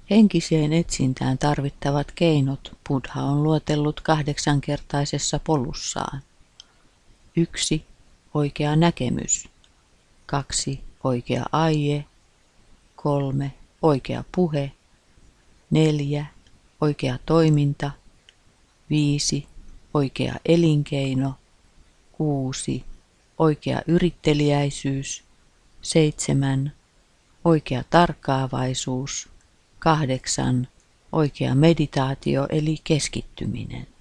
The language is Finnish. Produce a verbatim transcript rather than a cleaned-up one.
Henkiseen etsintään tarvittavat keinot Buddha on luetellut kahdeksankertaisessa polussaan. Yksi. Oikea näkemys. Kaksi. Oikea aie. Kolme. Oikea puhe. Neljä. Oikea toiminta. Viisi. Oikea elinkeino. Kuusi. Oikea yritteliäisyys. Seitsemän. Oikea tarkkaavaisuus. Kahdeksan. Oikea meditaatio eli keskittyminen.